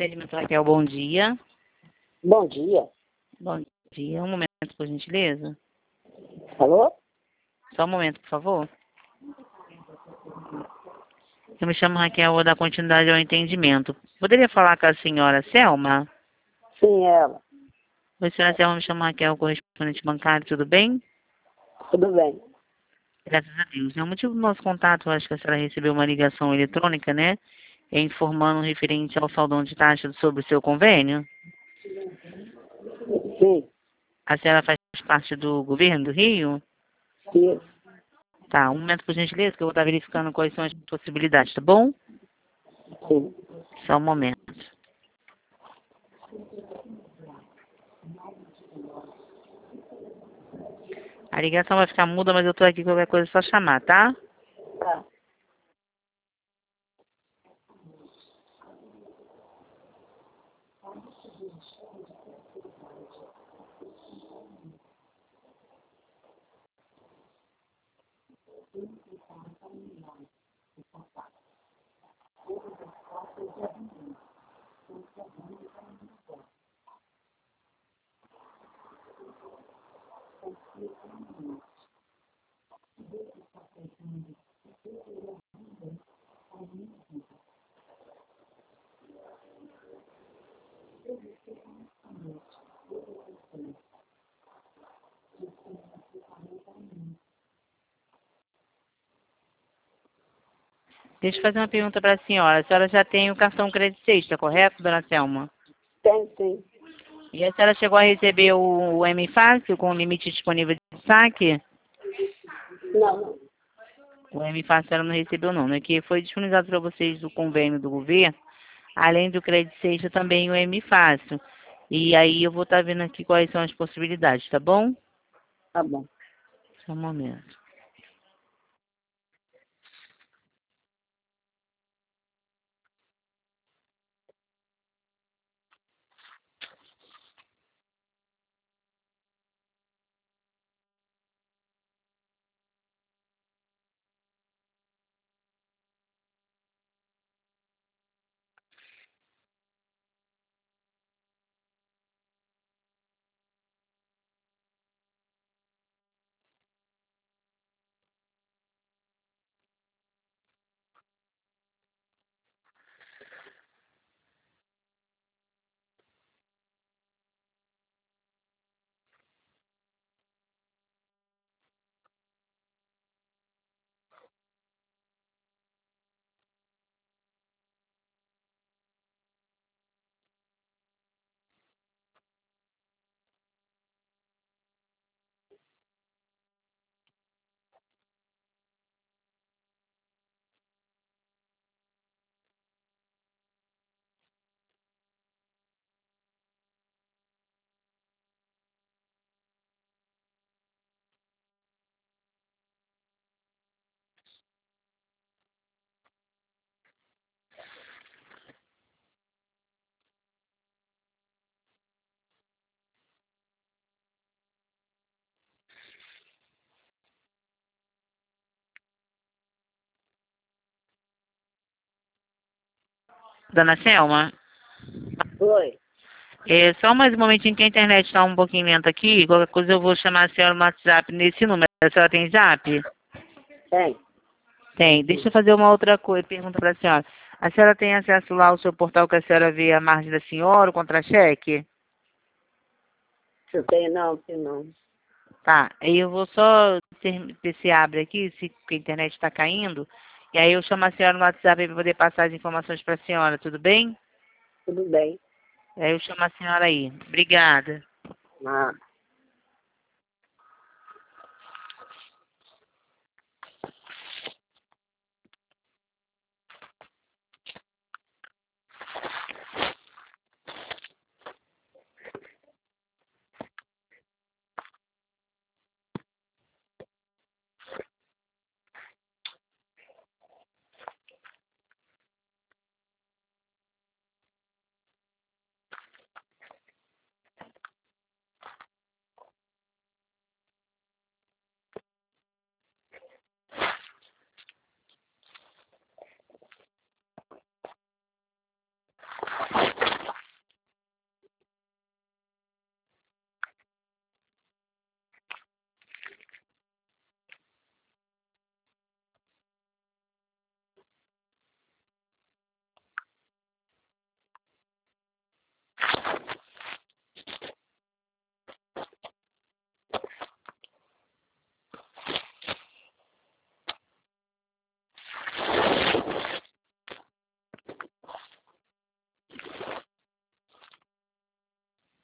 Atendimento Raquel, bom dia. Bom dia. Bom dia. Um momento, por gentileza. Alô? Só um momento, por favor. Eu me chamo Raquel, vou dar continuidade ao entendimento. Poderia falar com a senhora Selma? Sim, ela. Oi, senhora Selma, me chamo Raquel, correspondente bancário, tudo bem? Tudo bem. Graças a Deus. O motivo do nosso contato, eu acho que a senhora recebeu uma ligação eletrônica, né? Informando referente ao saldão de taxa sobre o seu convênio. Sim. A senhora faz parte do governo do Rio? Sim. Tá, um momento, por gentileza, que eu vou estar verificando quais são as possibilidades, tá bom? Sim. Só um momento. A ligação vai ficar muda, mas eu tô aqui, qualquer coisa é só chamar, tá? Tá. Deixa eu fazer uma pergunta para a senhora. A senhora já tem o cartão Credit Sexta, correto, dona Selma? Tem, sim. E a senhora chegou a receber o M Fácil com o limite disponível de saque? Não, não. O M Fácil a senhora não recebeu não, né? Que foi disponibilizado para vocês do convênio do governo, além do Credit Sexta também o M Fácil. E aí eu vou estar vendo aqui quais são as possibilidades, tá bom? Tá bom. Só um momento. Dona Selma? Oi. Só mais um momentinho que a internet está um pouquinho lenta aqui. Qualquer coisa eu vou chamar a senhora no WhatsApp nesse número. A senhora tem zap? Tem. Tem. Deixa eu fazer uma outra coisa, pergunta para a senhora. A senhora tem acesso lá ao seu portal que a senhora vê a margem da senhora, o contra-cheque? Se tem, não, se não. Tá. Aí eu vou só ver se abre aqui, se a internet está caindo. E aí eu chamo a senhora no WhatsApp para poder passar as informações para a senhora, tudo bem? Tudo bem. Aí eu chamo a senhora aí. Obrigada. Ah.